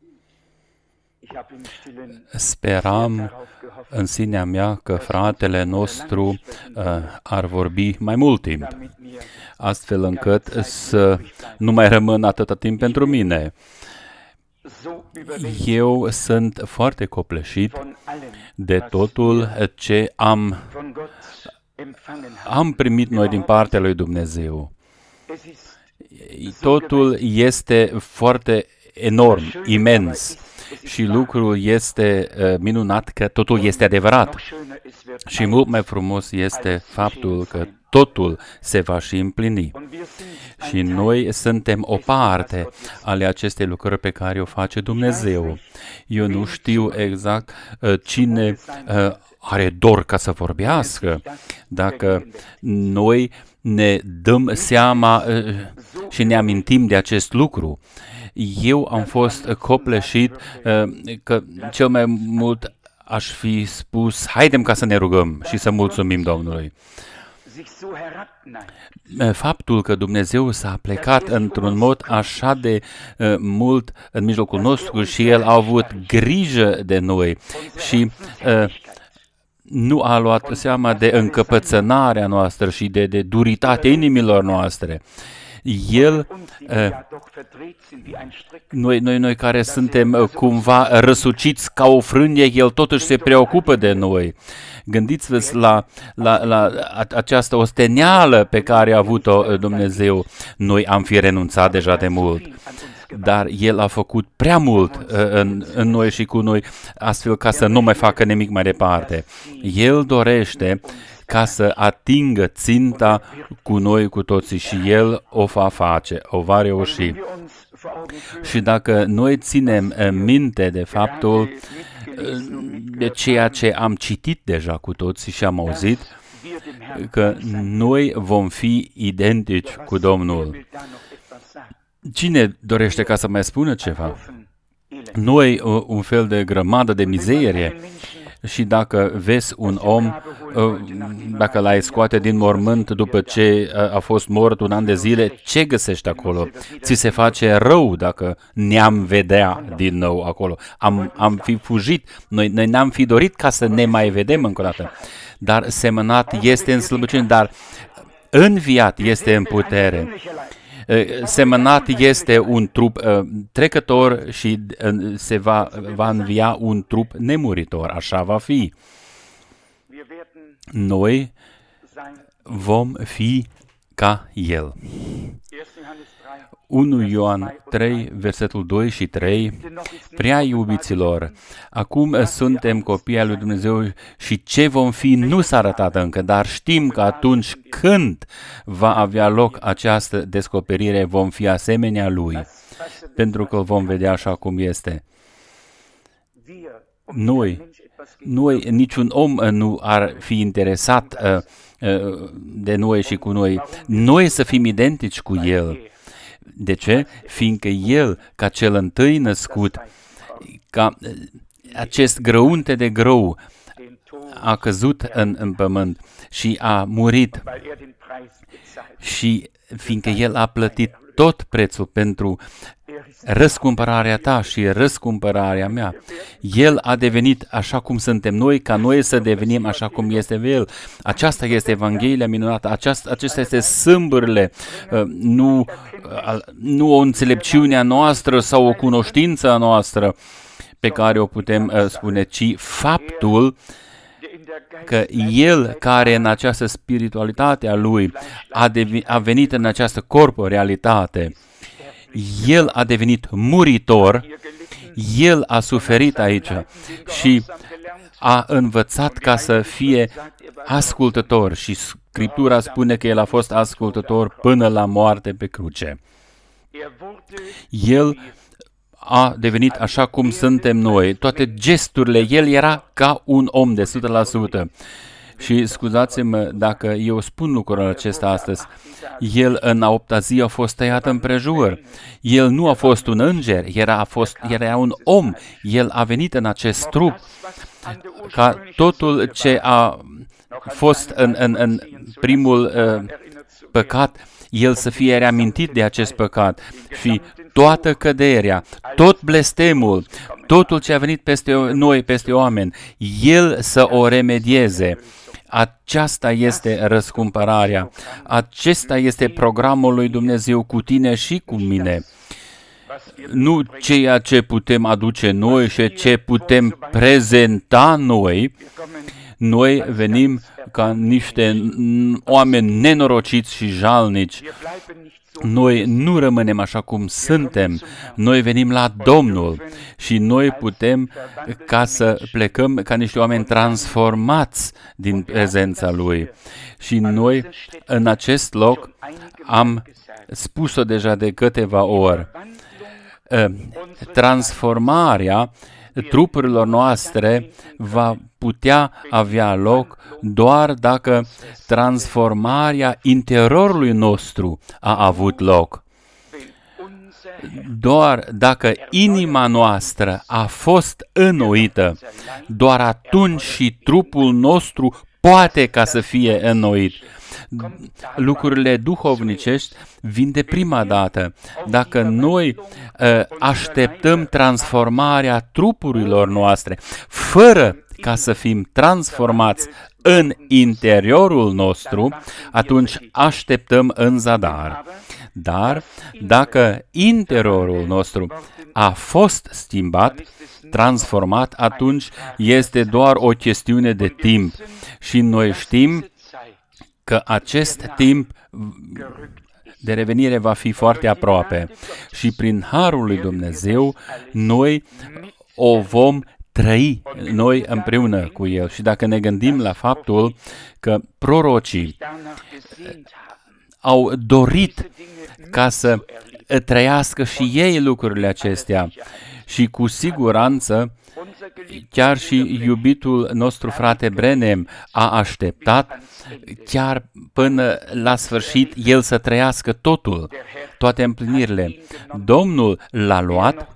Speram în sinea mea că fratele nostru ar vorbi mai mult timp, astfel încât să nu mai rămân atâta timp pentru mine. Eu sunt foarte copleșit de totul ce am primit noi din partea lui Dumnezeu. Totul este foarte enorm, imens. Și lucrul este minunat că totul este adevărat. Și mult mai frumos este faptul că totul se va și împlini. Și noi suntem o parte ale acestei lucrări pe care o face Dumnezeu. Eu nu știu exact cine are dor ca să vorbească. Dacă noi ne dăm seama și ne amintim de acest lucru. Eu am fost copleșit că cel mai mult aș fi spus, haidem ca să ne rugăm și să mulțumim Domnului. Faptul că Dumnezeu s-a plecat într-un mod așa de mult în mijlocul nostru și El a avut grijă de noi și nu a luat seama de încăpățânarea noastră și de duritatea inimilor noastre. El, noi care suntem cumva răsuciți ca o frânghie, El totuși se preocupă de noi. Gândiți-vă la această osteneală pe care a avut-o Dumnezeu. Noi am fi renunțat deja de mult, dar El a făcut prea mult în noi și cu noi, astfel ca să nu mai facă nimic mai departe. El dorește ca să atingă ținta cu noi cu toții și El o va face, o va reuși. Și dacă noi ținem minte de faptul de ceea ce am citit deja cu toții și am auzit, că noi vom fi identici cu Domnul. Cine dorește ca să mai spună ceva? Noi, un fel de grămadă de mizerie. Și dacă vezi un om, dacă l-ai scoate din mormânt după ce a fost mort un an de zile, ce găsești acolo? Ți se face rău dacă ne-am vedea din nou acolo. Am fi fugit, noi ne-am fi dorit ca să ne mai vedem încă o dată. Dar semănat este în slăbăciune, dar înviat este în putere. Semănat este un trup trecător și se va învia un trup nemuritor. Așa va fi. Noi vom fi ca El. 1 Ioan 3, versetul 2 și 3, prea iubiților, acum suntem copii ai lui Dumnezeu și ce vom fi nu s-a arătat încă, dar știm că atunci când va avea loc această descoperire vom fi asemenea Lui, pentru că îl vom vedea așa cum este. Noi, niciun om nu ar fi interesat de noi și cu noi. Noi să fim identici cu El. De ce? Fiindcă El, ca cel întâi născut, ca acest grăunte de grâu, a căzut în pământ și a murit. Și fiindcă El a plătit tot prețul pentru răscumpărarea ta și răscumpărarea mea. El a devenit așa cum suntem noi, ca noi să devenim așa cum este El. Aceasta este Evanghelia minunată, acestea este sâmbările, nu o înțelepciune a noastră sau o cunoștință a noastră pe care o putem spune, ci faptul că El, care în această spiritualitate a Lui a venit în această corporealitate, El a devenit muritor, El a suferit aici și a învățat ca să fie ascultător și Scriptura spune că El a fost ascultător până la moarte pe cruce. El a devenit așa cum suntem noi, toate gesturile, El era ca un om de 100%. Și scuzați-mă dacă eu spun lucrul acesta astăzi, El în a 8-a zi a fost tăiat împrejur. El nu a fost un înger, era un om. El a venit în acest trup ca totul ce a fost în primul păcat, el să fie reamintit de acest păcat și toată căderea, tot blestemul, totul ce a venit peste noi, peste oameni, el să o remedieze. Aceasta este răscumpărarea. Acesta este programul lui Dumnezeu cu tine și cu mine. Nu ceea ce putem aduce noi și ce putem prezenta noi. Noi venim ca niște oameni nenorociți și jalnici. Noi nu rămânem așa cum suntem, noi venim la Domnul și noi putem ca să plecăm ca niște oameni transformați din prezența Lui. Și noi în acest loc am spus-o deja de câteva ori. Transformarea trupurilor noastre va putea avea loc doar dacă transformarea interiorului nostru a avut loc. Doar dacă inima noastră a fost înnoită, doar atunci și trupul nostru poate ca să fie înnoit. Lucrurile duhovnicești vin de prima dată. Dacă noi așteptăm transformarea trupurilor noastre, fără ca să fim transformați în interiorul nostru, atunci așteptăm în zadar. Dar dacă interiorul nostru a fost schimbat, transformat, atunci este doar o chestiune de timp. Și noi știm că acest timp de revenire va fi foarte aproape și prin harul lui Dumnezeu noi o vom trăi noi împreună cu El. Și dacă ne gândim la faptul că prorocii au dorit ca să trăiască și ei lucrurile acestea și cu siguranță chiar și iubitul nostru frate Brenem a așteptat chiar până la sfârșit el să trăiască totul, toate împlinirile. Domnul l-a luat.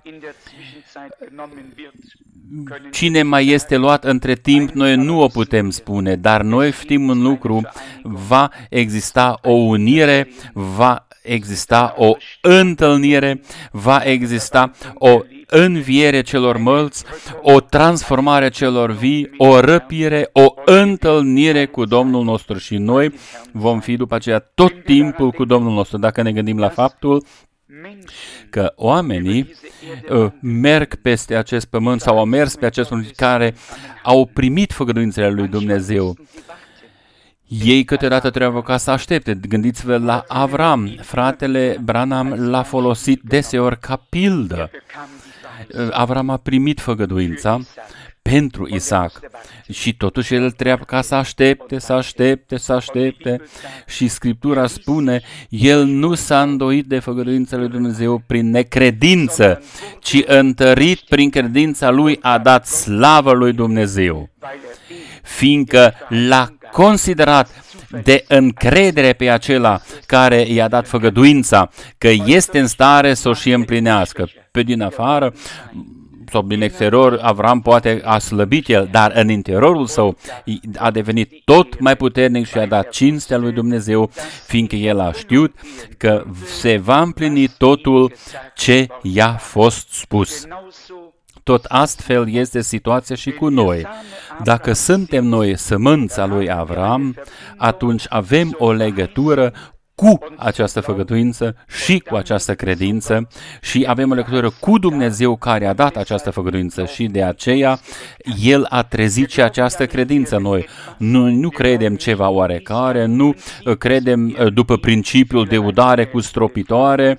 Cine mai este luat între timp, noi nu o putem spune, dar noi știm un lucru, va exista o unire, va exista o întâlnire, va exista o înviere celor morți, o transformare celor vii, o răpire, o întâlnire cu Domnul nostru și noi vom fi după aceea tot timpul cu Domnul nostru. Dacă ne gândim la faptul că oamenii merg peste acest pământ sau au mers pe acest pământ care au primit făgăduințele lui Dumnezeu. Ei câteodată trebuie ca să aștepte. Gândiți-vă la Avram. Fratele Branham l-a folosit deseori ca pildă. Avram a primit făgăduința pentru Isaac și totuși el trebuie ca să aștepte și Scriptura spune, el nu s-a îndoit de făgăduința lui Dumnezeu prin necredință, ci întărit prin credința lui a dat slavă lui Dumnezeu, fiindcă l-a considerat de încredere pe acela care i-a dat făgăduința, că este în stare să o și împlinească. Pe din afară sau din exterior, Avram poate a slăbit el, dar în interiorul său a devenit tot mai puternic și a dat cinstea lui Dumnezeu, fiindcă el a știut că se va împlini totul ce i-a fost spus. Tot astfel este situația și cu noi. Dacă suntem noi sămânța lui Avram, atunci avem o legătură cu această făgăduință și cu această credință și avem o legătură cu Dumnezeu care a dat această făgăduință și de aceea El a trezit și această credință în noi. Noi nu credem ceva oarecare, nu credem după principiul de udare cu stropitoare,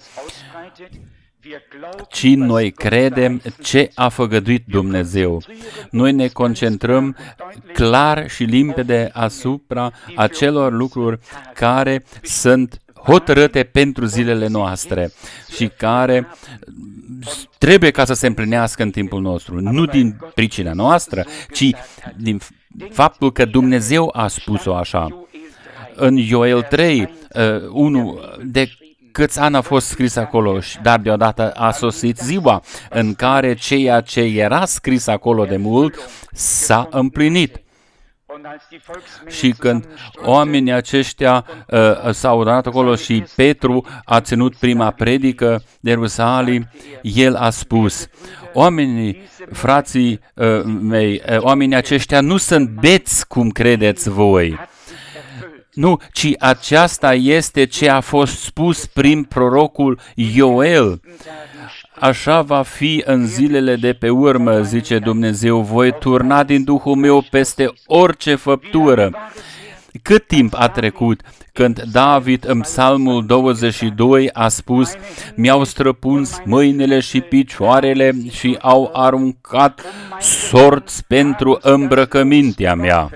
ci noi credem ce a făgăduit Dumnezeu. Noi ne concentrăm clar și limpede asupra acelor lucruri care sunt hotărâte pentru zilele noastre și care trebuie ca să se împlinească în timpul nostru. Nu din pricina noastră, ci din faptul că Dumnezeu a spus-o așa. În Ioel 3, 1, de câți ani a fost scris acolo, dar deodată a sosit ziua în care ceea ce era scris acolo de mult s-a împlinit. Și când oamenii aceștia s-au adunat acolo și Petru a ținut prima predică de Ierusalim, el a spus: oamenii, frații mei, oamenii aceștia nu sunt beți cum credeți voi. Nu, ci aceasta este ce a fost spus prin prorocul Ioel. Așa va fi în zilele de pe urmă, zice Dumnezeu, voi turna din Duhul meu peste orice făptură. Cât timp a trecut când David în Psalmul 22 a spus: mi-au străpuns mâinile și picioarele și au aruncat sorți pentru îmbrăcămintea mea.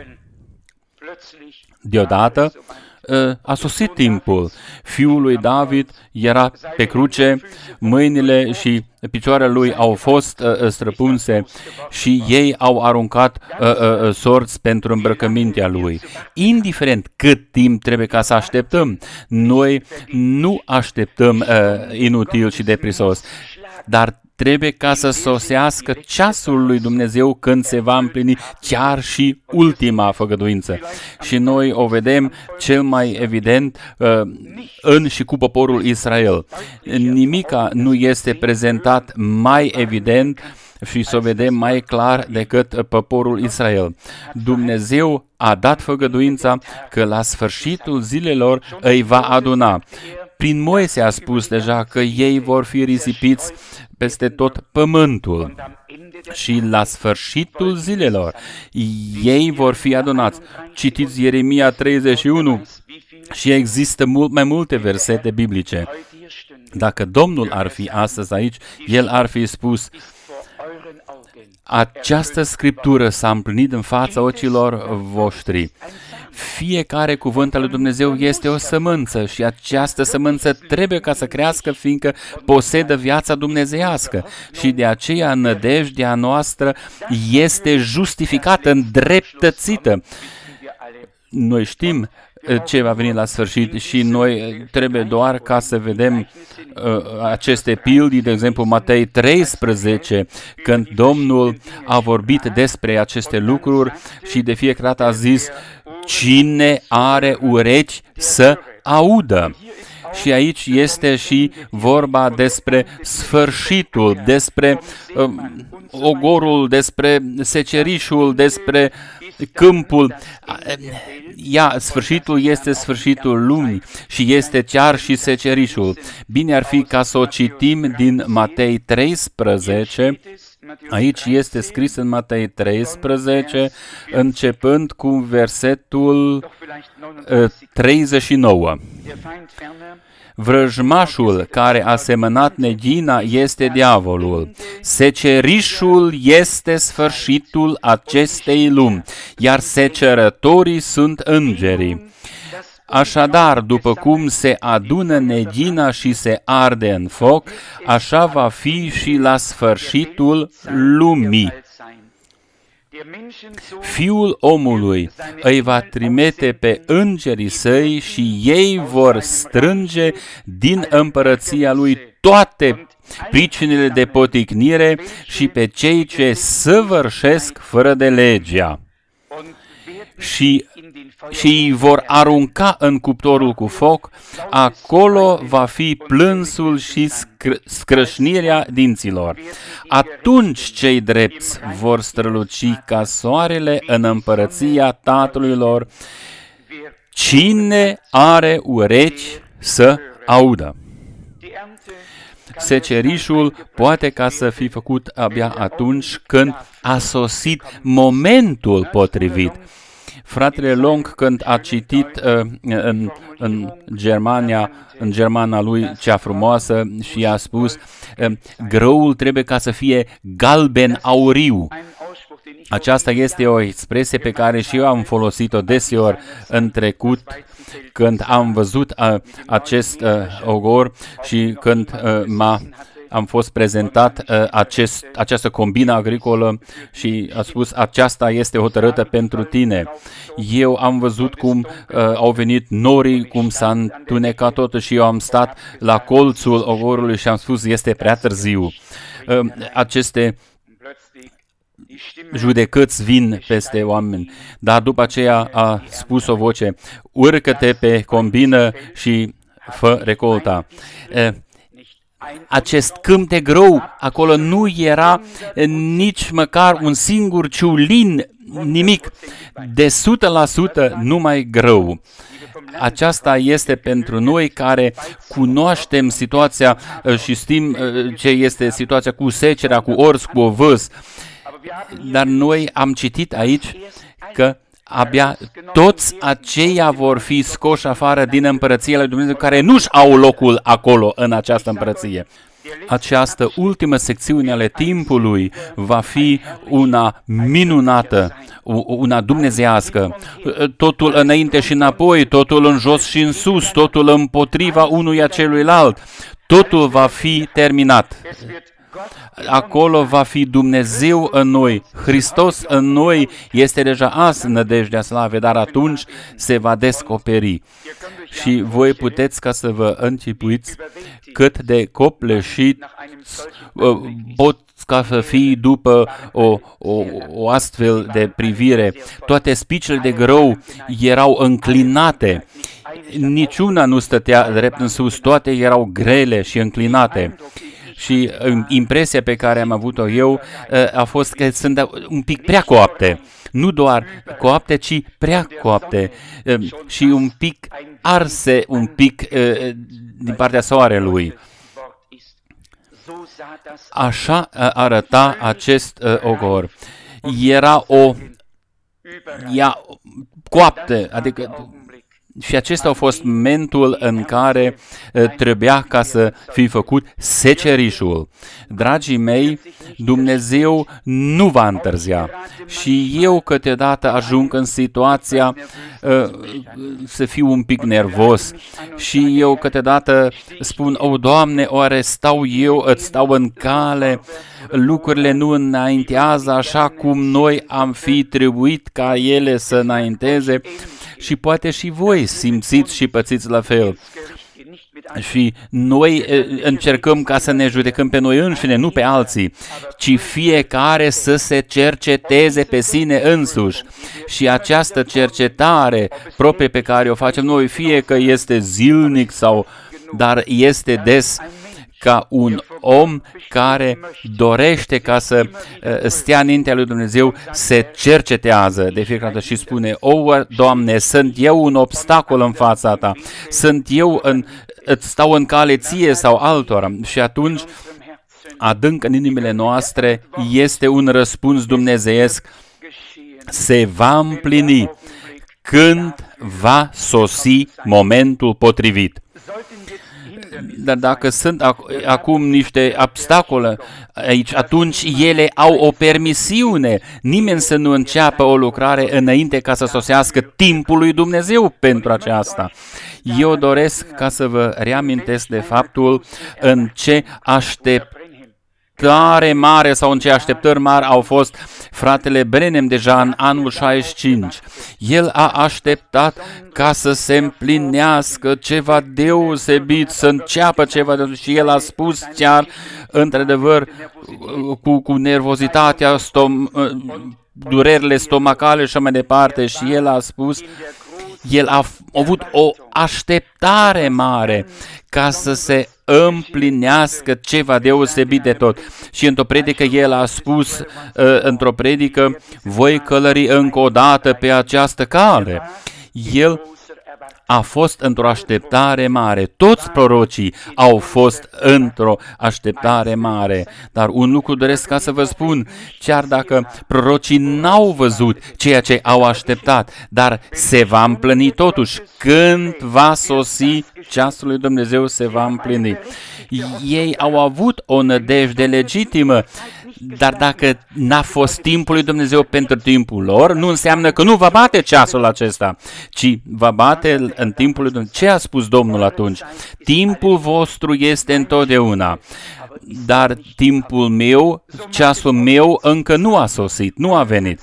Deodată a sosit timpul. Fiul lui David era pe cruce, mâinile și picioarele lui au fost străpunse și ei au aruncat sorți pentru îmbrăcămintea lui. Indiferent cât timp trebuie ca să așteptăm, noi nu așteptăm inutil și deprisos, dar trebuie ca să sosească ceasul lui Dumnezeu când se va împlini chiar și ultima făgăduință. Și noi o vedem cel mai evident în și cu poporul Israel. Nimica nu este prezentat mai evident și să o vedem mai clar decât poporul Israel. Dumnezeu a dat făgăduința că la sfârșitul zilelor îi va aduna. Prin Moise a spus deja că ei vor fi risipiți peste tot pământul și la sfârșitul zilelor ei vor fi adunați. Citiți Ieremia 31 și există mai multe versete biblice. Dacă Domnul ar fi astăzi aici, El ar fi spus: această scriptură s-a împlinit în fața ochilor voștri. Fiecare cuvânt al lui Dumnezeu este o sămânță și această sămânță trebuie ca să crească, fiindcă posedă viața dumnezeiască și de aceea nădejdea noastră este justificată, îndreptățită. Noi știm ce va veni la sfârșit și noi trebuie doar ca să vedem aceste pildii, de exemplu Matei 13, când Domnul a vorbit despre aceste lucruri și de fiecare dată a zis: cine are urechi să audă. Și aici este și vorba despre sfârșitul, despre ogorul, despre secerișul, despre câmpul. Sfârșitul este sfârșitul lumii și este chiar și secerișul. Bine ar fi ca să o citim din Matei 13. Aici este scris în Matei 13, începând cu versetul 39. Vrăjmașul care a semănat neghina este diavolul. Secerișul este sfârșitul acestei lumi, iar secerătorii sunt îngerii. Așadar, după cum se adună neghina și se arde în foc, așa va fi și la sfârșitul lumii. Fiul omului îi va trimite pe îngerii săi și ei vor strânge din împărăția lui toate pricinile de poticnire și pe cei ce săvârșesc fără de legea. Și îi vor arunca în cuptorul cu foc, acolo va fi plânsul și scrâșnirea dinților. Atunci cei drepți vor străluci ca soarele în împărăția Tatălui lor. Cine are urechi să audă? Secerișul poate ca să fi făcut abia atunci când a sosit momentul potrivit. Fratele Long, când a citit în germana lui cea frumoasă și a spus: grăul trebuie ca să fie galben auriu. Aceasta este o expresie pe care și eu am folosit-o deseori în trecut, când am văzut acest ogor și când am fost prezentat această combină agricolă și a spus: aceasta este hotărâtă pentru tine. Eu am văzut cum au venit norii, cum s-a întunecat totul și eu am stat la colțul ogorului și am spus: este prea târziu. Aceste judecăți vin peste oameni. Dar după aceea a spus o voce, urcă-te pe combină și fă recolta. Acest câmp de grâu, acolo nu era nici măcar un singur ciulin, nimic. De 100% numai grâu. Aceasta este pentru noi care cunoaștem situația și știm ce este situația cu secerea, cu ors, cu ovăz. Dar noi am citit aici că abia toți aceia vor fi scoși afară din împărăția lui Dumnezeu care nu-și au locul acolo în această împărăție. Această ultimă secțiune ale timpului va fi una minunată, una dumnezeiască. Totul înainte și înapoi, totul în jos și în sus, totul împotriva unuia celuilalt. Totul va fi terminat. Acolo va fi Dumnezeu în noi, Hristos în noi, este deja azi nădejdea slavei, dar atunci se va descoperi. Și voi puteți ca să vă închipuiți cât de copleșit pot ca să fii după o astfel de privire. Toate spicele de grâu erau înclinate, niciuna nu stătea drept în sus, toate erau grele și înclinate. Și impresia pe care am avut-o eu a fost că sunt un pic prea coapte. Nu doar coapte, ci prea coapte și un pic arse, un pic din partea soarelui. Așa arăta acest ogor. Era coaptă, adică. Și acesta a fost momentul în care trebuia ca să fi făcut secerișul. Dragii mei, Dumnezeu nu va întârzia. Și eu câteodată ajung în situația să fiu un pic nervos. Și eu câteodată spun, o, Doamne, oare îți stau în cale, lucrurile nu înaintează așa cum noi am fi trebuit ca ele să înainteze. Și poate și voi simțiți și pățiți la fel. Și noi încercăm ca să ne judecăm pe noi înșine, nu pe alții, ci fiecare să se cerceteze pe sine însuși. Și această cercetare proprie pe care o facem noi, fie că este zilnic dar este des, ca un om care dorește ca să stea înaintea lui Dumnezeu, se cercetează de fiecare dată și spune, o, Doamne, sunt eu un obstacol în fața Ta, îți stau în cale ție sau altora. Și atunci, adânc în inimile noastre, este un răspuns dumnezeiesc, se va împlini când va sosi momentul potrivit. Dar dacă sunt acum niște obstacole aici, atunci ele au o permisiune. Nimeni să nu înceapă o lucrare înainte ca să sosească timpul lui Dumnezeu pentru aceasta. Eu doresc ca să vă reamintesc de faptul în ce mare sau în ce așteptări mari au fost fratele Branham deja în anul 65. El a așteptat ca să se împlinească ceva deosebit, să înceapă ceva deosebit și el a spus chiar, într-adevăr, cu nervozitatea, durerile stomacale și mai departe, și el a spus, el a avut o așteptare mare ca să se împlinească ceva deosebit de tot. Și într-o predică el a spus, voi călări încă o dată pe această cale. El a fost într-o așteptare mare. Toți prorocii au fost într-o așteptare mare. Dar un lucru doresc ca să vă spun, chiar dacă prorocii n-au văzut ceea ce au așteptat, dar se va împlini totuși. Când va sosi ceasul lui Dumnezeu, se va împlini. Ei au avut o nădejde legitimă, dar dacă n-a fost timpul lui Dumnezeu pentru timpul lor, nu înseamnă că nu va bate ceasul acesta, ci va bate în timpul lui Dumnezeu. Ce a spus Domnul atunci? Timpul vostru este întotdeauna, dar timpul meu, ceasul meu încă nu a sosit, nu a venit.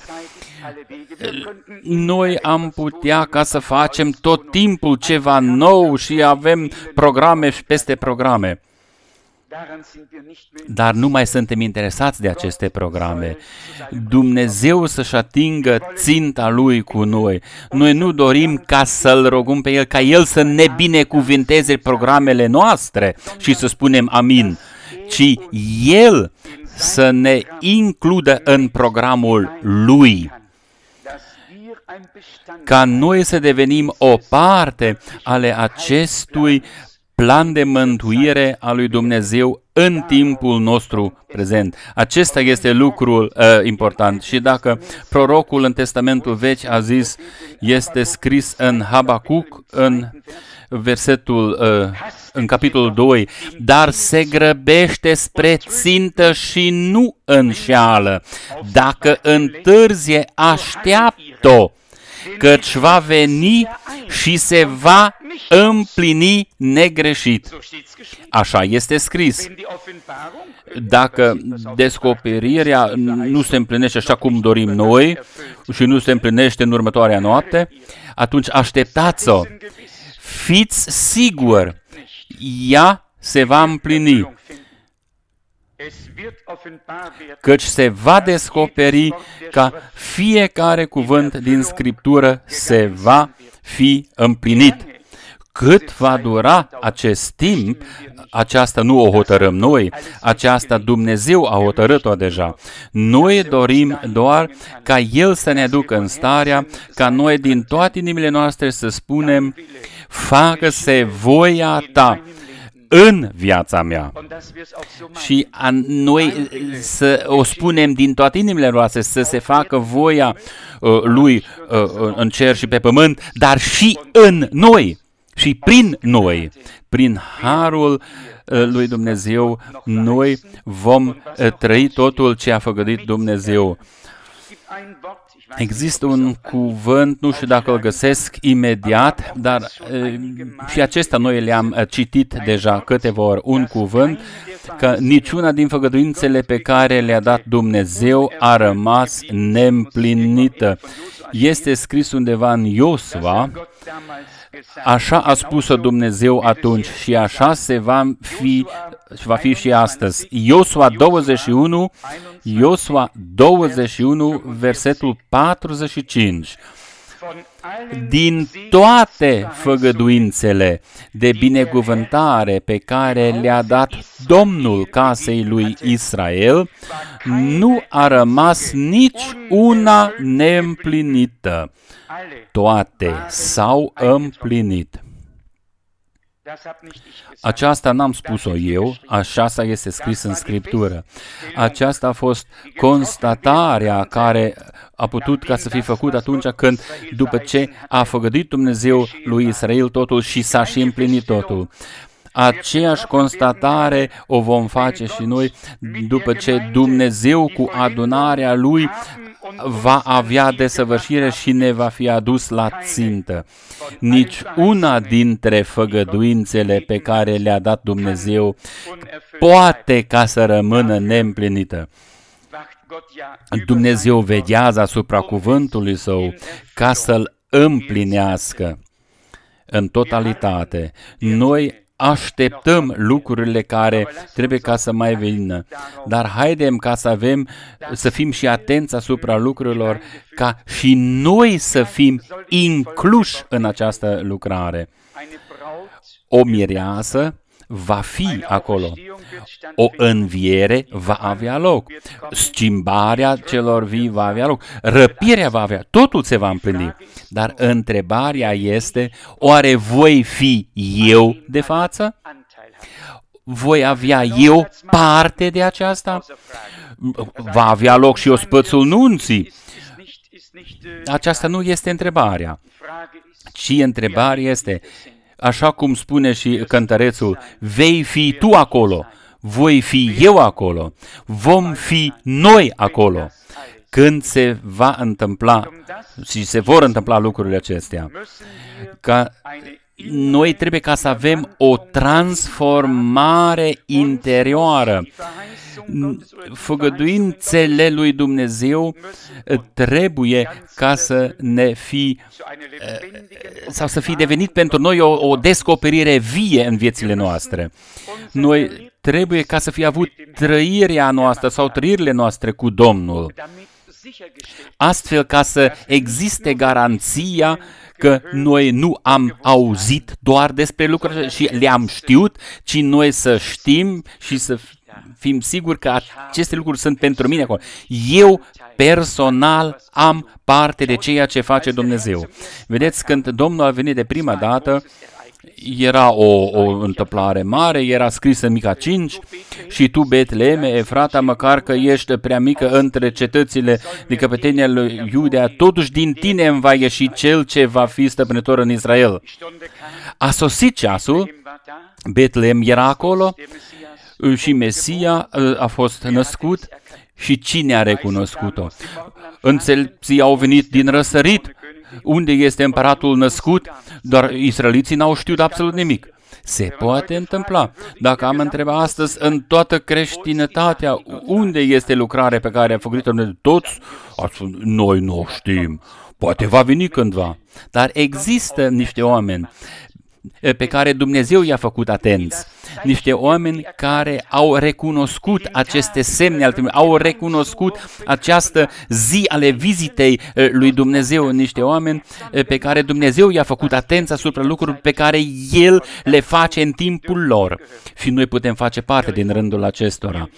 Noi am putea ca să facem tot timpul ceva nou și avem programe și peste programe. Dar nu mai suntem interesați de aceste programe. Dumnezeu să-și atingă ținta Lui cu noi. Noi nu dorim ca să-L rugăm pe El, ca El să ne binecuvinteze programele noastre și să spunem amin, ci El să ne includă în programul Lui, ca noi să devenim o parte ale acestui plan de mântuire a lui Dumnezeu în timpul nostru prezent. Acesta este lucrul important. Și dacă prorocul în Testamentul Vechi a zis, este scris în Habacuc, în capitolul 2, dar se grăbește spre țintă și nu înșeală. Dacă întârzie, așteaptă-o, căci va veni și se va împlini negreșit. Așa este scris. Dacă descoperirea nu se împlinește așa cum dorim noi și nu se împlinește în următoarea noapte, atunci așteptați-o. Fiți siguri, ea se va împlini, căci se va descoperi ca fiecare cuvânt din Scriptură se va fi împlinit. Cât va dura acest timp, aceasta nu o hotărâm noi, aceasta Dumnezeu a hotărât-o deja. Noi dorim doar ca El să ne ducă în starea ca noi din toate inimile noastre să spunem, facă-se voia Ta în viața mea. Și noi să o spunem din toate inimile noastre, să se facă voia Lui în cer și pe pământ, dar și în noi și prin noi. Prin harul lui Dumnezeu, noi vom trăi totul ce a făgăduit Dumnezeu. Există un cuvânt, nu știu dacă îl găsesc imediat, dar și acesta noi le-am citit deja câteva ori. Un cuvânt că niciuna din făgăduințele pe care le-a dat Dumnezeu a rămas neîmplinită. Este scris undeva în Iosua, așa a spus-o Dumnezeu atunci și așa va fi și astăzi. Iosua 21, versetul 45. Din toate făgăduințele de binecuvântare pe care le-a dat Domnul casei lui Israel, nu a rămas nici una neîmplinită. Toate s-au împlinit. Aceasta n-am spus-o eu, așa este scris în Scriptură. Aceasta a fost constatarea care a putut ca să fie făcută atunci când, după ce a făgăduit Dumnezeu lui Israel totul și s-a și împlinit totul. Aceeași constatare o vom face și noi după ce Dumnezeu cu adunarea Lui va avea desăvârșire și ne va fi adus la țintă. Nici una dintre făgăduințele pe care le-a dat Dumnezeu poate ca să rămână neîmplinită. Dumnezeu veghează asupra cuvântului Său ca să-l împlinească în totalitate. Noi așteptăm lucrurile care trebuie ca să mai vină. Dar haidem ca să fim și atenți asupra lucrurilor, ca și noi să fim incluși în această lucrare. O mireasă va fi acolo. O înviere va avea loc. Schimbarea celor vii va avea loc. Răpirea va avea. Totul se va împlini. Dar întrebarea este, oare voi fi eu de față? Voi avea eu parte de aceasta? Va avea loc și ospățul nunții? Aceasta nu este întrebarea, ci întrebarea este, așa cum spune și cântărețul, vei fi tu acolo, voi fi eu acolo, vom fi noi acolo, când se va întâmpla și se vor întâmpla lucrurile acestea. Că noi trebuie ca să avem o transformare interioară. Făgăduințele lui Dumnezeu trebuie ca să ne fi sau să fi devenit pentru noi o descoperire vie în viețile noastre. Noi trebuie ca să fie avut trăirea noastră sau trăirile noastre cu Domnul, astfel ca să existe garanția că noi nu am auzit doar despre lucruri și le-am știut, ci noi să știm și să fim siguri că aceste lucruri sunt pentru mine acolo. Eu personal am parte de ceea ce face Dumnezeu. Vedeți, când Domnul a venit de prima dată, era o întâmplare mare, era scris în Mica 5, și tu, Betleeme, Efrata, măcar că ești prea mică între cetățile de căpetenia lui Iudea, totuși din tine îmi va ieși cel ce va fi stăpânitor în Israel. A sosit ceasul, Betleem era acolo și Mesia a fost născut. Și cine a recunoscut-o? Înțelepții au venit din răsărit. Unde este împăratul născut? Doar israeliții n-au știut absolut nimic. Se poate întâmpla. Dacă am întrebat astăzi în toată creștinătatea, unde este lucrarea pe care a făcut-o toți? Noi nu știm. Poate va veni cândva. Dar există niște oameni pe care Dumnezeu i-a făcut atenți. Niște oameni care au recunoscut aceste semne, au recunoscut această zi ale vizitei lui Dumnezeu, niște oameni pe care Dumnezeu i-a făcut atenți asupra lucrurilor pe care El le face în timpul lor. Și noi putem face parte din rândul acestora.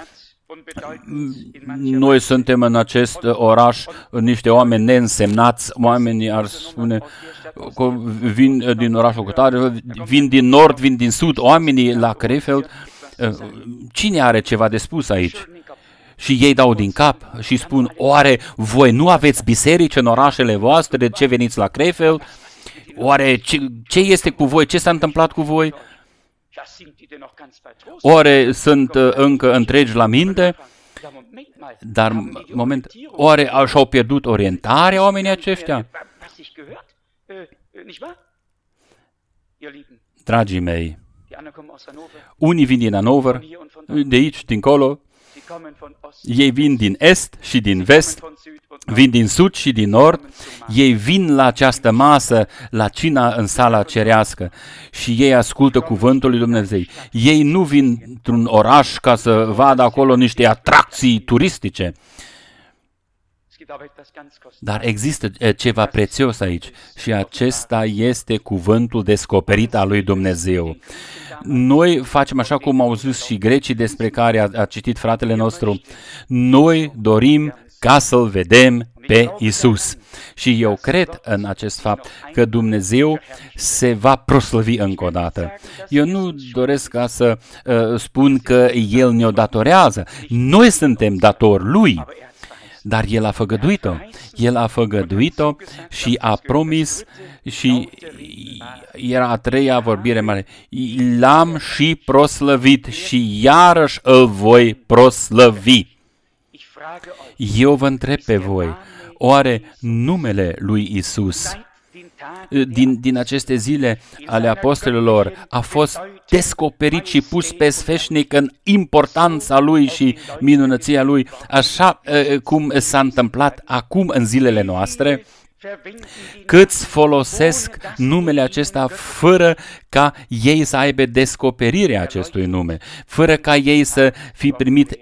Noi suntem în acest oraș niște oameni neînsemnați, oamenii ar spune că vin din orașul cătare, vin din nord, vin din sud, oamenii la Krefeld. Cine are ceva de spus aici? Și ei dau din cap și spun, oare voi nu aveți biserici în orașele voastre, de ce veniți la Krefeld? Oare ce este cu voi? Ce s-a întâmplat cu voi? Oare sunt încă întregi la minte? Dar, moment, oare și-au pierdut orientarea oamenii aceștia? Dragii mei, unii vin din Hannover, de aici, dincolo, ei vin din est și din vest, vin din sud și din nord, ei vin la această masă, la cina în sala cerească și ei ascultă cuvântul lui Dumnezeu. Ei nu vin într-un oraș ca să vadă acolo niște atracții turistice. Dar există ceva prețios aici și acesta este cuvântul descoperit al lui Dumnezeu. Noi facem așa cum au zis și grecii despre care a citit fratele nostru. Noi dorim ca să-L vedem pe Iisus. Și eu cred în acest fapt că Dumnezeu se va proslăvi încă o dată. Eu nu doresc ca să spun că El ne-o datorează. Noi suntem datori Lui. Dar El a făgăduit-o. El a făgăduit-o și a promis și era a treia vorbire mare. L-am și proslăvit și iarăși îl voi proslăvi. Eu vă întreb pe voi, oare numele lui Isus din aceste zile ale apostolilor a fost descoperit și pus pe sfeșnic în importanța lui și minunăția lui, așa cum s-a întâmplat acum în zilele noastre? Câți folosesc numele acesta fără ca ei să aibă descoperirea acestui nume, fără ca ei să fi primit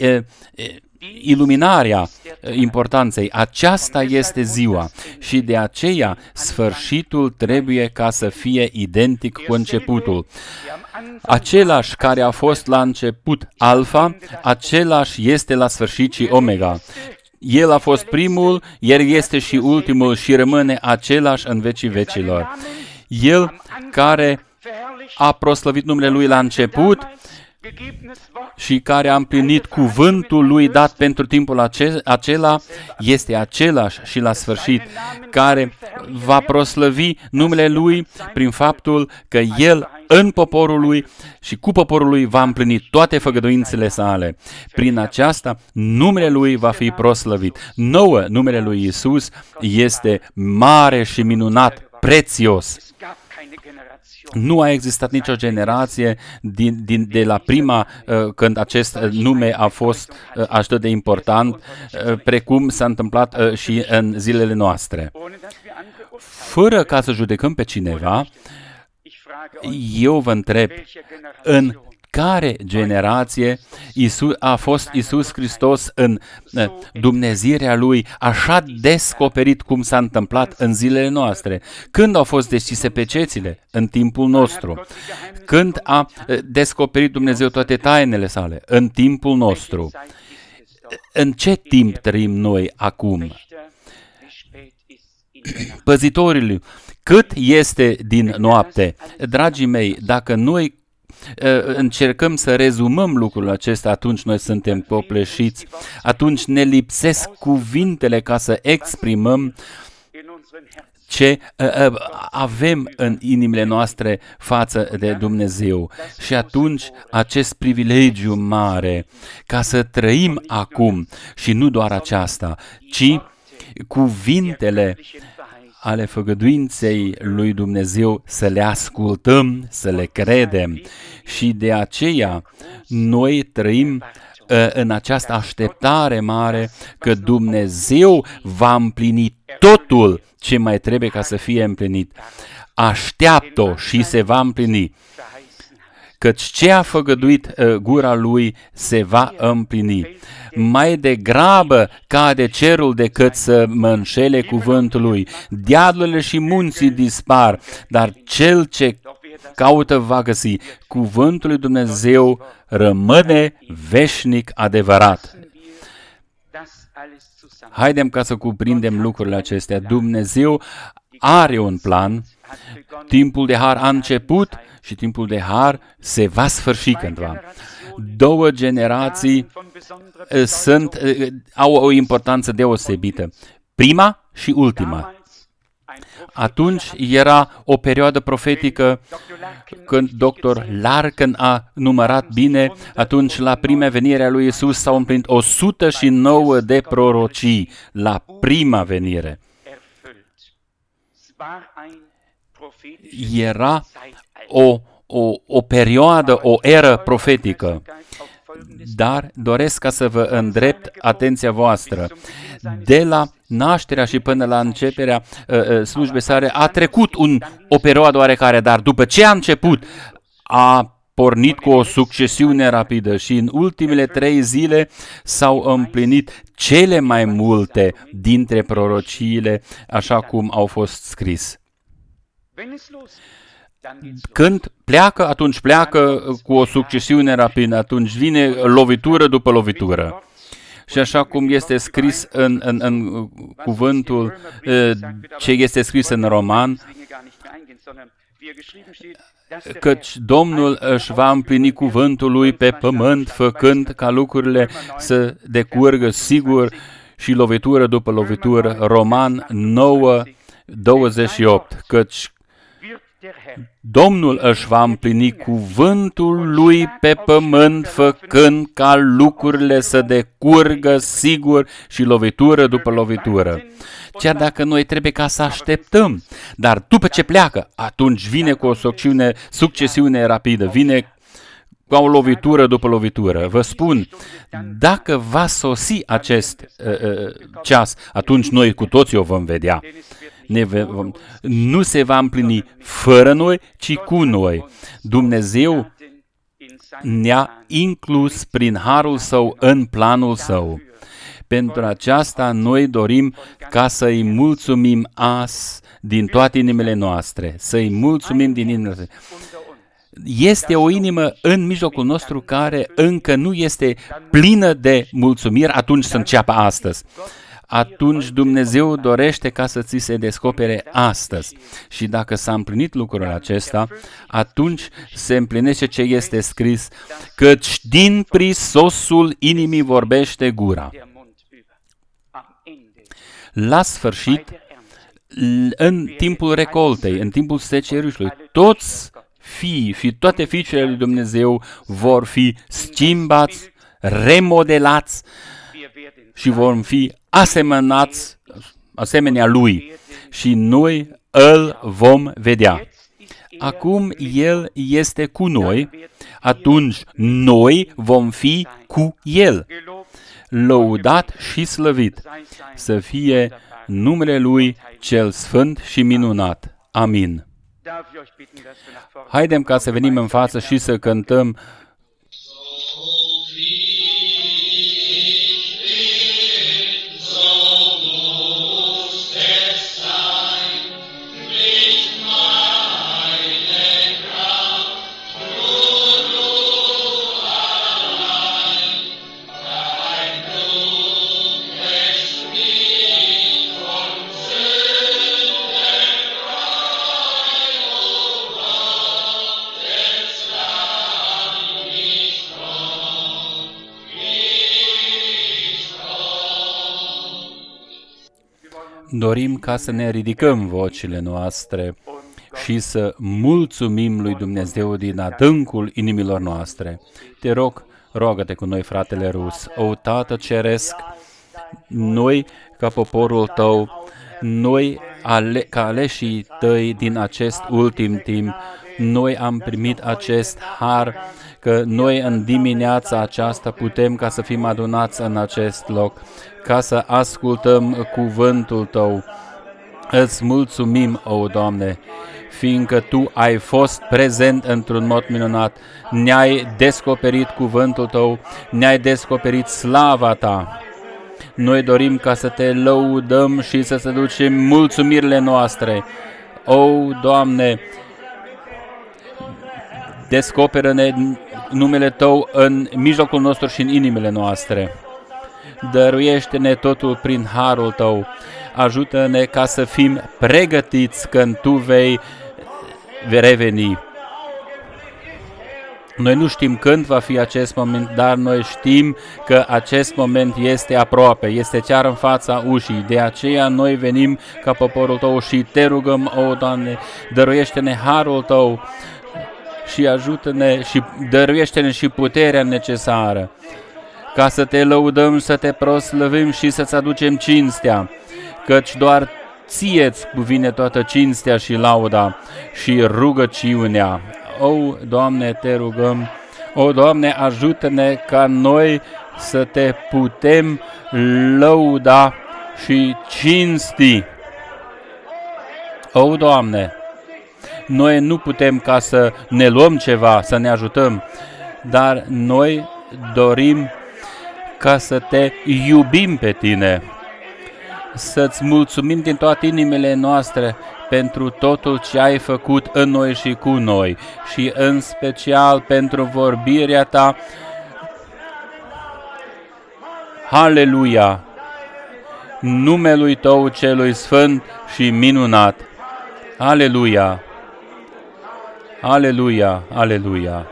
iluminarea importanței. Aceasta este ziua și de aceea sfârșitul trebuie ca să fie identic cu începutul. Același care a fost la început Alfa, același este la sfârșit și Omega. El a fost primul, El este și ultimul și rămâne același în vecii vecilor. El care a proslăvit numele Lui la început și care a împlinit cuvântul Lui dat pentru timpul acela, este același și la sfârșit, care va proslăvi numele Lui prin faptul că El în poporul Lui și cu poporul Lui va împlini toate făgăduințele sale. Prin aceasta, numele Lui va fi proslăvit. Nouă, numele Lui Iisus este mare și minunat, prețios. Nu a existat nicio generație de la prima când acest nume a fost atât de important, precum s-a întâmplat și în zilele noastre. Fără ca să judecăm pe cineva, eu vă întreb, în care generație a fost Iisus Hristos în dumnezeirea Lui așa descoperit cum s-a întâmplat în zilele noastre? Când au fost deschise pecețile? În timpul nostru. Când a descoperit Dumnezeu toate tainele sale? În timpul nostru. În ce timp trăim noi acum? Păzitorii, cât este din noapte? Dragii mei, dacă noi încercăm să rezumăm lucrul acesta, atunci noi suntem copleșiți, atunci ne lipsesc cuvintele ca să exprimăm ce avem în inimile noastre față de Dumnezeu. Și atunci acest privilegiu mare ca să trăim acum și nu doar aceasta, ci cuvintele ale făgăduinței lui Dumnezeu să le ascultăm, să le credem. Și de aceea noi trăim în această așteptare mare că Dumnezeu va împlini totul ce mai trebuie ca să fie împlinit. Așteaptă-o și se va împlini. Căci ce a făgăduit gura lui se va împlini. Mai degrabă cade cerul decât să mă înșele cuvântul lui. Diavolele și munții dispar, dar cel ce caută va găsi. Cuvântul lui Dumnezeu rămâne veșnic adevărat. Haidem ca să cuprindem lucrurile acestea. Dumnezeu are un plan, timpul de har a început și timpul de har se va sfârși cândva. Două generații au o importanță deosebită. Prima și ultima. Atunci era o perioadă profetică când dr. Larkin a numărat bine, atunci la prima venire a lui Iisus s-au împlinit 109 de prorocii la prima venire. Era o perioadă, o eră profetică, dar doresc ca să vă îndrept atenția voastră. De la nașterea și până la începerea slujbei sale a trecut o perioadă oarecare, dar după ce a început, a pornit cu o succesiune rapidă și în ultimele 3 zile s-au împlinit cele mai multe dintre prorociile așa cum au fost scris. Când pleacă, atunci pleacă cu o succesiune rapidă, atunci vine lovitură după lovitură. Și așa cum este scris în cuvântul, ce este scris în Roman, căci Domnul își va împlini cuvântul lui pe pământ, făcând ca lucrurile să decurgă sigur și lovitură după lovitură. Roman 9:28, căci Domnul își va împlini cuvântul lui pe pământ, făcând ca lucrurile să decurgă sigur și lovitură după lovitură. Chiar dacă noi trebuie ca să așteptăm, dar după ce pleacă, atunci vine cu o succesiune rapidă, vine ca o lovitură după lovitură. Vă spun, dacă va sosi acest ceas, atunci noi cu toții o vom vedea. Nu se va împlini fără noi, ci cu noi. Dumnezeu ne-a inclus prin harul său în planul său. Pentru aceasta noi dorim ca să-i mulțumim azi din toate inimile noastre, să-i mulțumim din inimile noastre. Este o inimă în mijlocul nostru care încă nu este plină de mulțumiri, atunci să înceapă astăzi. Atunci Dumnezeu dorește ca să ți se descopere astăzi. Și dacă s-a împlinit lucrul acesta, atunci se împlinește ce este scris, căci din prisosul inimii vorbește gura. La sfârșit, în timpul recoltei, în timpul secerișului, toți fiii și toate fiicele lui Dumnezeu vor fi schimbați, remodelați și vor fi asemănați, asemenea lui, și noi îl vom vedea. Acum el este cu noi, atunci noi vom fi cu el. Lăudat și slăvit să fie numele lui cel sfânt și minunat. Amin. Haidem ca să venim în față și să cântăm Dorim ca să ne ridicăm vocile noastre și să mulțumim lui Dumnezeu din adâncul inimilor noastre. Te rog, roagă-te cu noi, fratele Rus. O, Tată Ceresc, noi, ca poporul Tău, noi, ca aleșii Tăi din acest ultim timp, noi am primit acest har, că noi în dimineața aceasta putem ca să fim adunați în acest loc, ca să ascultăm cuvântul Tău. Îți mulțumim, o Doamne, fiindcă Tu ai fost prezent într-un mod minunat, ne-ai descoperit cuvântul Tău, ne-ai descoperit slava Ta. Noi dorim ca să Te lăudăm și să ducem mulțumirile noastre. O, Doamne, descoperă-ne numele Tău în mijlocul nostru și în inimile noastre. Dăruiește-ne totul prin harul Tău. Ajută-ne ca să fim pregătiți când Tu vei reveni. Noi nu știm când va fi acest moment, dar noi știm că acest moment este aproape, este chiar în fața ușii. De aceea noi venim ca poporul Tău și Te rugăm, o Doamne, dăruiește-ne harul Tău și ajută-ne și dăruiește-ne și puterea necesară ca să Te lăudăm, să Te proslăvim și să-Ți aducem cinstea, căci doar Ție-ți cuvine toată cinstea și lauda și rugăciunea. O, Doamne, Te rugăm, o, Doamne, ajută-ne ca noi să Te putem lăuda și cinsti. O, Doamne, noi nu putem ca să ne luăm ceva, să ne ajutăm, dar noi dorim ca să Te iubim pe Tine, să-Ți mulțumim din toate inimile noastre pentru totul ce ai făcut în noi și cu noi și în special pentru vorbirea Ta. Haleluia! Numelui Tău celui sfânt și minunat. Aleluia! Aleluia! Aleluia!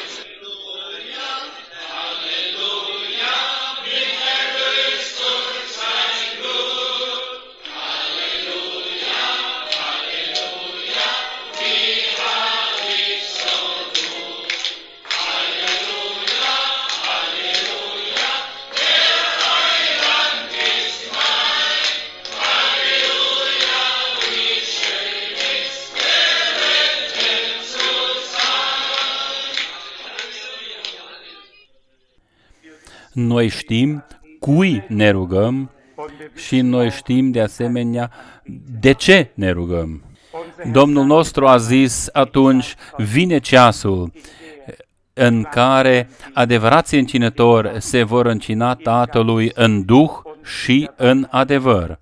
Noi știm cui ne rugăm și noi știm de asemenea de ce ne rugăm. Domnul nostru a zis atunci, vine ceasul în care adevărații încinători se vor încina Tatălui în duh și în adevăr.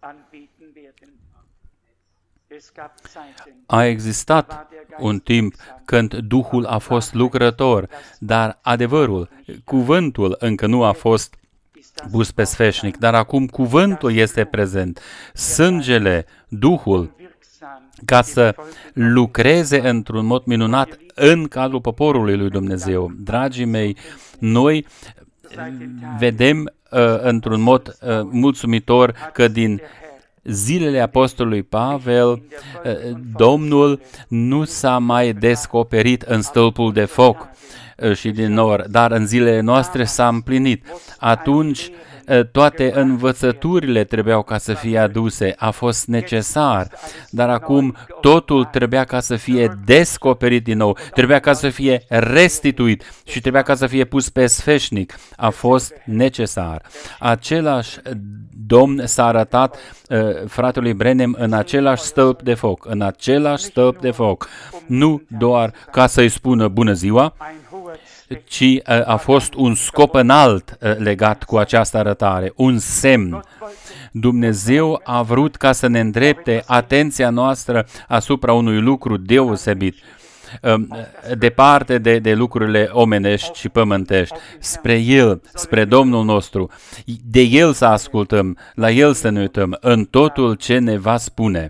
A existat un timp când Duhul a fost lucrător, dar adevărul, cuvântul încă nu a fost pus pe sfeșnic, dar acum cuvântul este prezent, sângele, Duhul, ca să lucreze într-un mod minunat în cadrul poporului lui Dumnezeu. Dragii mei, noi vedem într-un mod mulțumitor că din zilele apostolului Pavel, Domnul nu s-a mai descoperit în stâlpul de foc și din nor, dar în zilele noastre s-a împlinit. Atunci toate învățăturile trebuiau ca să fie aduse, a fost necesar, dar acum totul trebuia ca să fie descoperit din nou, trebuia ca să fie restituit și trebuia ca să fie pus pe sfeșnic, a fost necesar. Același Domn s-a arătat fratelui Branham în același stâlp de foc, în același stâlp de foc, nu doar ca să-i spună bună ziua, ci a fost un scop înalt legat cu această arătare, un semn. Dumnezeu a vrut ca să ne îndrepte atenția noastră asupra unui lucru deosebit, departe de lucrurile omenești și pământești, spre El, spre Domnul nostru. De El să ascultăm, la El să ne uităm în totul ce ne va spune.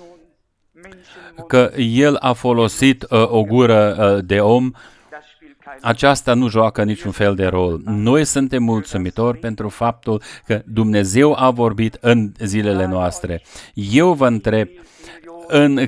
Că El a folosit o gură de om aceasta nu joacă niciun fel de rol. Noi suntem mulțumitori pentru faptul că Dumnezeu a vorbit în zilele noastre. Eu vă întreb, în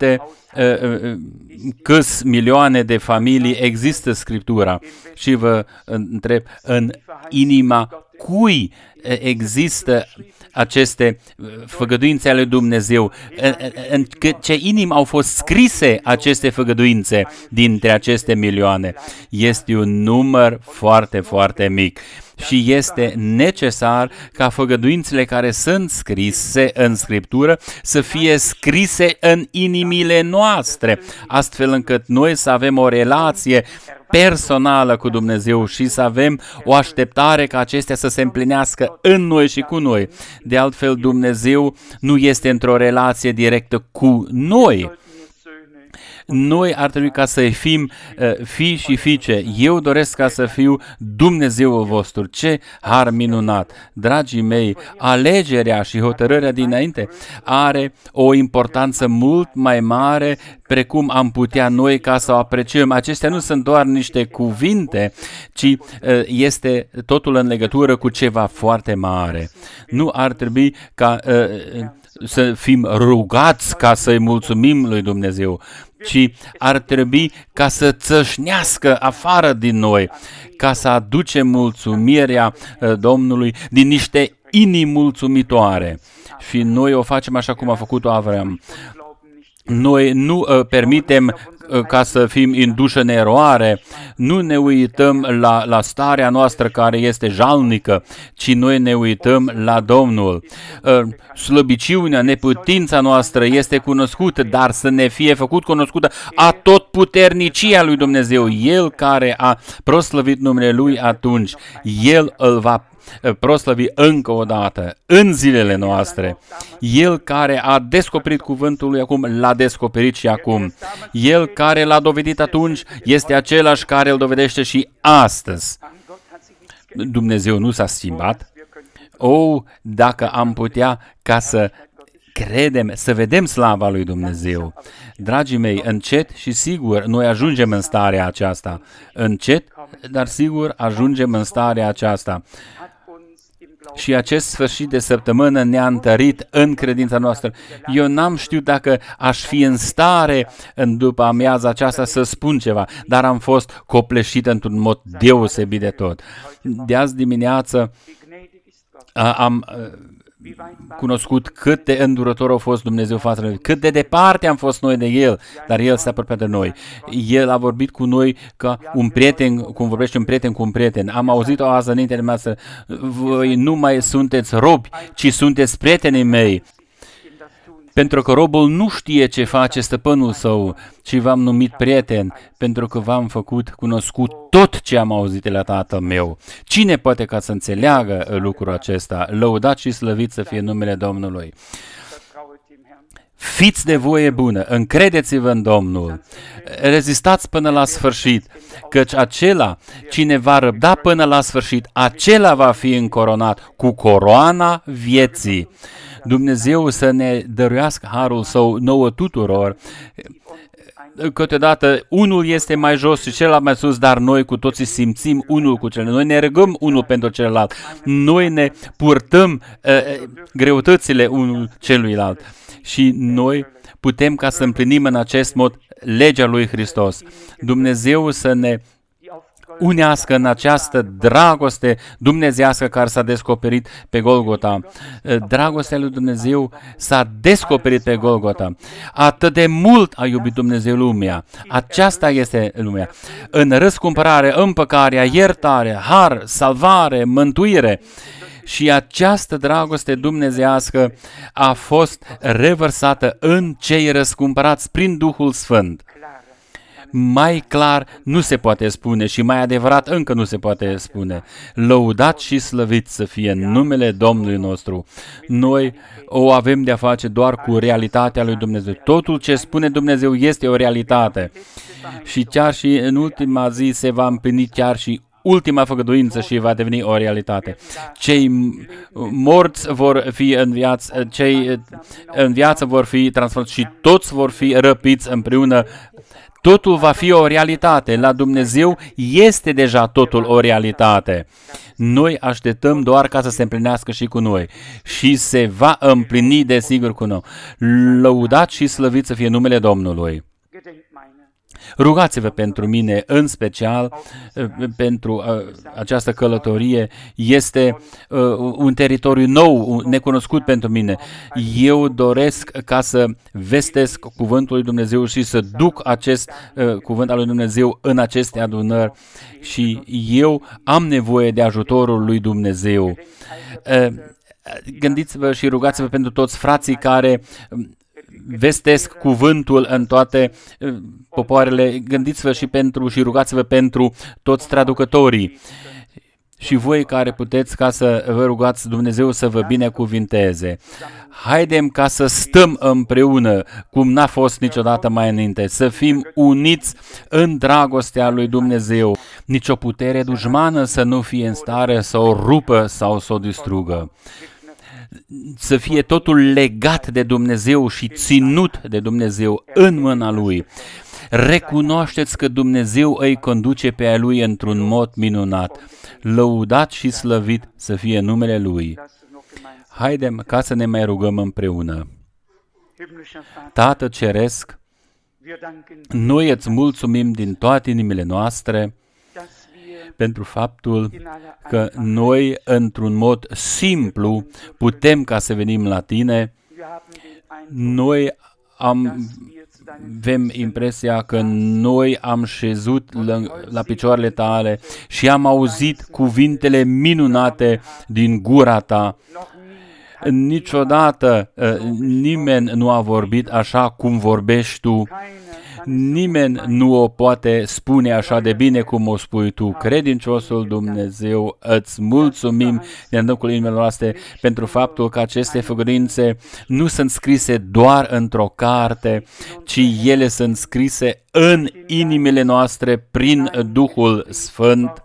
câți milioane de familii există Scriptura? Și vă întreb, în inima cui există aceste făgăduințe ale Dumnezeu? În ce inimă au fost scrise aceste făgăduințe dintre aceste milioane? Este un număr foarte, foarte mic. Și este necesar ca făgăduințele care sunt scrise în Scriptură să fie scrise în inimile noastre, astfel încât noi să avem o relație personală cu Dumnezeu și să avem o așteptare ca acestea să se împlinească în noi și cu noi. De altfel, Dumnezeu nu este într-o relație directă cu noi. Noi ar trebui ca să fim fii și fiice. Eu doresc ca să fiu Dumnezeul vostru. Ce har minunat! Dragii mei, alegerea și hotărârea dinainte are o importanță mult mai mare precum am putea noi ca să o apreciem. Acestea nu sunt doar niște cuvinte, ci este totul în legătură cu ceva foarte mare. Nu ar trebui ca să fim rugați ca să-i mulțumim lui Dumnezeu, ci ar trebui ca să țășnească afară din noi, ca să aducem mulțumirea Domnului din niște inimi mulțumitoare. Și noi o facem așa cum a făcut-o Avram. Noi nu permitem ca să fim induși în eroare, nu ne uităm la starea noastră care este jalnică, ci noi ne uităm la Domnul. Slăbiciunea, neputința noastră este cunoscută, dar să ne fie făcut cunoscută atotputernicia lui Dumnezeu. El care a proslăvit numele Lui atunci, El îl va proslăvi încă o dată în zilele noastre. El care a descoperit cuvântul lui acum, l-a descoperit și acum. El care l-a dovedit atunci este același care îl dovedește și astăzi. Dumnezeu nu s-a schimbat. Dacă am putea ca să credem, să vedem slava lui Dumnezeu. Dragii mei, încet și sigur noi ajungem în starea aceasta. Încet, dar sigur ajungem în starea aceasta. Și acest sfârșit de săptămână ne-a întărit în credința noastră. Eu n-am știut dacă aș fi în stare în după amiaza aceasta să spun ceva, dar am fost copleșit într-un mod deosebit de tot. De azi dimineață am cunoscut cât de îndurător a fost Dumnezeu față de noi, cât de departe am fost noi de El, dar El s-a apropiat de noi. El a vorbit cu noi ca un prieten, cum vorbește un prieten cu un prieten. Am auzit-o azi înainte de masă, voi nu mai sunteți robi, ci sunteți prietenii mei. Pentru că robul nu știe ce face stăpânul său, ci v-am numit prieten, pentru că v-am făcut cunoscut tot ce am auzit de la Tatăl meu. Cine poate ca să înțeleagă lucrul acesta? Lăudat și slăvit să fie numele Domnului. Fiți de voie bună, încredeți-vă în Domnul, rezistați până la sfârșit, căci acela, cine va răbda până la sfârșit, acela va fi încoronat cu coroana vieții. Dumnezeu să ne dăruiască harul Său nouă tuturor. Câteodată unul este mai jos și celălalt mai sus, dar noi cu toții simțim unul cu celălalt. Noi ne rugăm unul pentru celălalt. Noi ne purtăm greutățile unul celuilalt. Și noi putem ca să împlinim în acest mod legea lui Hristos. Dumnezeu să ne unească în această dragoste dumnezeiască care s-a descoperit pe Golgota. Dragostea lui Dumnezeu s-a descoperit pe Golgota. Atât de mult a iubit Dumnezeu lumea. Aceasta este lumea. În răscumpărare, împăcarea, iertare, har, salvare, mântuire. Și această dragoste dumnezeiască a fost revărsată în cei răscumpărați prin Duhul Sfânt. Mai clar nu se poate spune și mai adevărat încă nu se poate spune. Lăudat și slăvit să fie numele Domnului nostru. Noi o avem de-a face doar cu realitatea lui Dumnezeu. Totul ce spune Dumnezeu este o realitate. Și chiar și în ultima zi se va împlini chiar și ultima făgăduință și va deveni o realitate. Cei morți vor fi înviați, cei în viață vor fi transformați și toți vor fi răpiți împreună. Totul va fi o realitate. La Dumnezeu este deja totul o realitate. Noi așteptăm doar ca să se împlinească și cu noi. Și se va împlini desigur cu noi. Lăudat și slăvit să fie numele Domnului. Rugați-vă pentru mine, în special pentru această călătorie. Este un teritoriu nou, necunoscut pentru mine. Eu doresc ca să vestesc cuvântul lui Dumnezeu și să duc acest cuvânt al lui Dumnezeu în aceste adunări. Și eu am nevoie de ajutorul lui Dumnezeu. Gândiți-vă și rugați-vă pentru toți frații care vestesc cuvântul în toate popoarele. Gândiți-vă și rugați-vă pentru toți traducătorii. Și voi care puteți ca să vă rugați Dumnezeu să vă binecuvinteze. Haidem ca să stăm împreună cum n-a fost niciodată mai înainte, să fim uniți în dragostea lui Dumnezeu. Nici o putere dușmană să nu fie în stare să o rupă sau să o distrugă. Să fie totul legat de Dumnezeu și ținut de Dumnezeu în mâna Lui. Recunoașteți că Dumnezeu îi conduce pe a Lui într-un mod minunat. Lăudat și slăvit să fie numele Lui. Haidem ca să ne mai rugăm împreună. Tată Ceresc, noi îți mulțumim din toate inimile noastre pentru faptul că noi, într-un mod simplu, putem ca să venim la Tine. Noi avem impresia că noi am șezut la picioarele Tale și am auzit cuvintele minunate din gura Ta. Niciodată nimeni nu a vorbit așa cum vorbești Tu. Nimeni nu o poate spune așa de bine cum o spui Tu. Credinciosul Dumnezeu, îți mulțumim de adâncul inimilor noastre pentru faptul că aceste făgăduințe nu sunt scrise doar într-o carte, ci ele sunt scrise în inimile noastre prin Duhul Sfânt.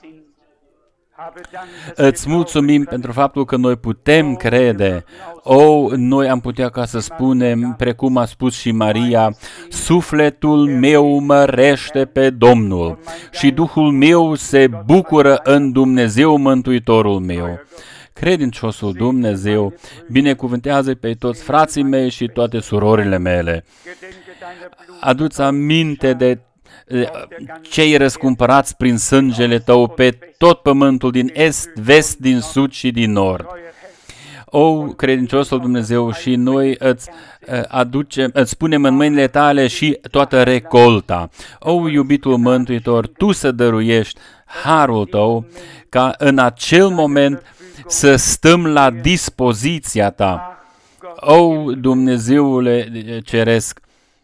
Îți mulțumim pentru faptul că noi putem crede. Noi am putea ca să spunem, precum a spus și Maria, sufletul meu mărește pe Domnul și Duhul meu se bucură în Dumnezeu Mântuitorul meu. Credinciosul Dumnezeu, binecuvântează pe toți frații mei și toate surorile mele. Adu-ți aminte de cei răscumpărați prin sângele Tău pe tot pământul din est, vest, din sud și din nord. Credinciosul Dumnezeu, și noi îți punem în mâinile Tale și toată recolta. Iubitul Mântuitor, Tu să dăruiești harul Tău ca în acel moment să stăm la dispoziția Ta. Dumnezeule Ceresc,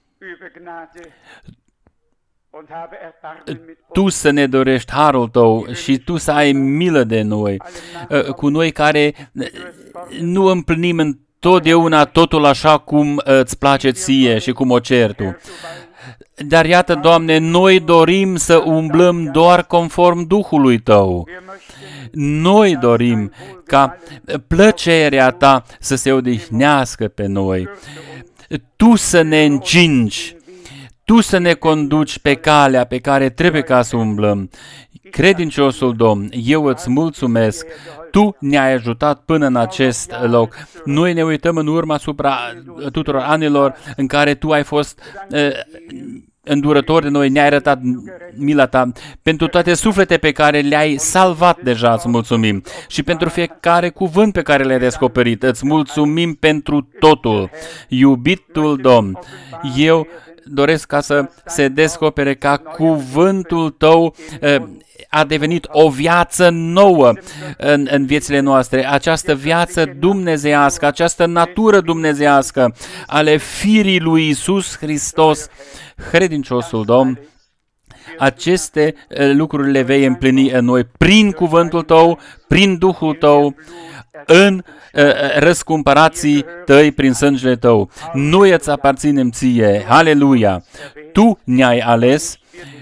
Tu să ne dorești harul Tău și Tu să ai milă de noi, cu noi care nu împlinim întotdeauna totul așa cum îți place Ție și cum o ceri Tu. Dar iată, Doamne, noi dorim să umblăm doar conform Duhului Tău. Noi dorim ca plăcerea Ta să se odihnească pe noi. Tu să ne încingi, Tu să ne conduci pe calea pe care trebuie ca să umblăm. Credinciosul Domn, eu îți mulțumesc. Tu ne-ai ajutat până în acest loc. Noi ne uităm în urmă asupra tuturor anilor în care Tu ai fost îndurător de noi, ne-ai arătat mila Ta, pentru toate suflete pe care le-ai salvat deja, îți mulțumim. Și pentru fiecare cuvânt pe care le-ai descoperit, îți mulțumim pentru totul. Iubitul Domn, eu doresc ca să se descopere ca cuvântul Tău a devenit o viață nouă în viețile noastre. Această viață dumnezeiască, această natură dumnezeiască ale firii lui Iisus Hristos, credinciosul Domn, aceste lucruri le vei împlini în noi prin cuvântul Tău, prin Duhul Tău, în răscumpărații Tăi prin sângele Tău. Noi îți aparținem Ție, aleluia! Tu ne-ai ales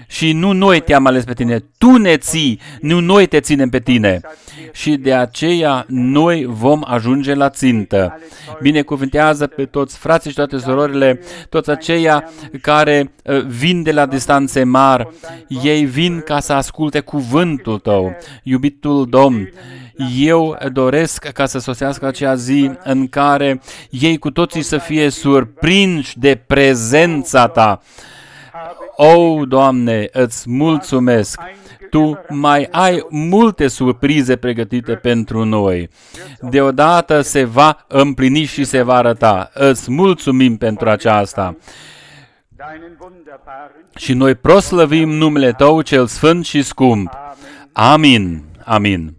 Și nu noi te-am ales pe tine, tu ne ții, nu noi te ținem pe tine. Și de aceea noi vom ajunge la țintă. Binecuvântează pe toți frații și toate surorile, toți aceia care vin de la distanțe mari. Ei vin ca să asculte cuvântul tău, iubitul Domn. Eu doresc ca să sosească acea zi în care ei cu toții să fie surprinși de prezența ta. O, Doamne, îți mulțumesc! Tu mai ai multe surprize pregătite pentru noi. Deodată se va împlini și se va arăta. Îți mulțumim pentru aceasta. Și noi proslăvim numele Tău cel sfânt și scump. Amin. Amin.